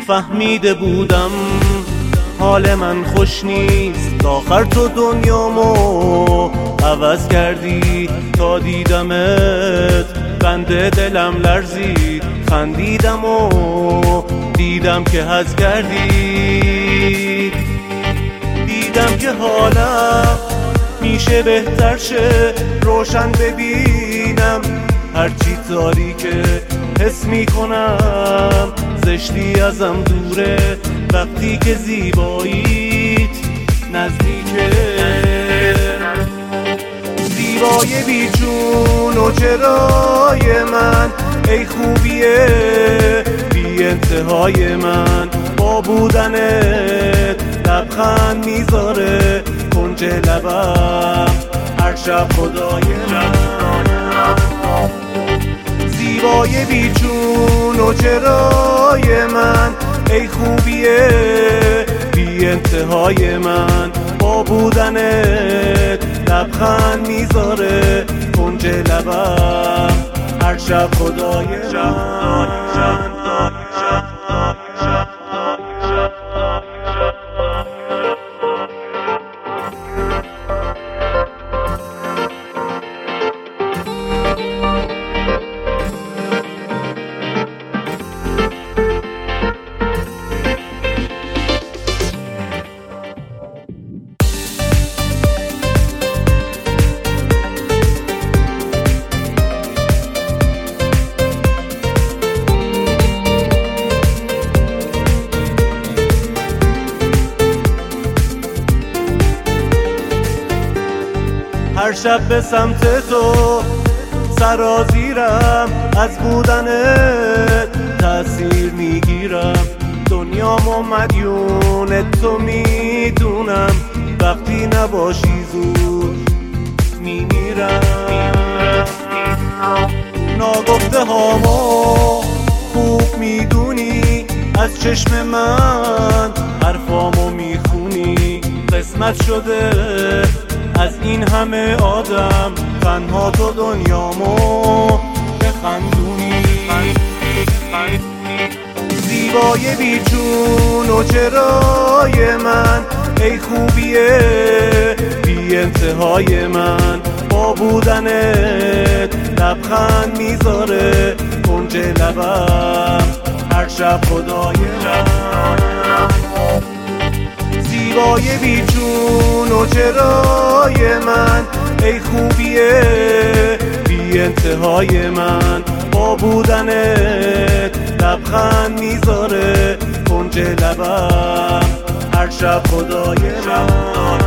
فهمیده بودم حال من خوش نیست، آخر تو دنیامو عوض کردی. تا دیدمت بنده دلم لرزید، خندیدم و دیدم که حظ کردی. دیدم که حالم میشه بهتر شه، روشن ببینم هرچی تاریکه. حس میکنم زشتی ازم دوره وقتی که زیباییت نزدیکه. زیبای بیجون و چرای من، ای خوبیه بی انتهای من. با بودنت لبخند میذاره کنج لبم هر شب خدای من. زیبای بیجون و چرای من، ای خوبیه بی انتهای من. با بودنت لبخند میذاره کنج لبم هر شب خدای من. هر شب به سمت تو سرازیرم، از بودنت تأثیر میگیرم. دنیامو مدیون تو میدونم، وقتی نباشی زود میمیرم. ناگفته هامو خوب میدونی، از چشم من حرفامو میخونی. قسمت شده از این همه آدم تنها تو دنیامو بخندونی. زیبای بیجون و چرای من، ای خوبیه بی انتهای من. با بودنت لبخند میذاره کنج لبم هر شب خدای من. زیبای بیجون و چرای من، ای خوبیه بی انتهای من. با بودنت لبخند میذاره کنج لبم هر شب خدای من.